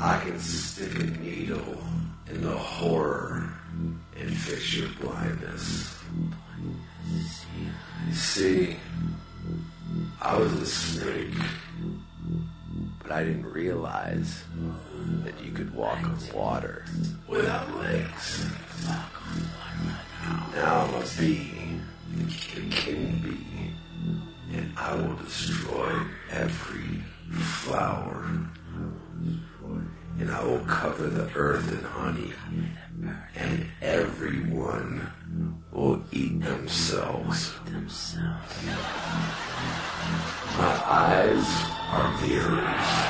I can stick a needle in the horror and fix your blindness. You see, I was a snake, but I didn't realize that you could walk on water without legs. Now I'm a bee, the king bee, and I will destroy every flower. And I will cover the earth in honey, and everyone will eat themselves. My eyes are mirrors.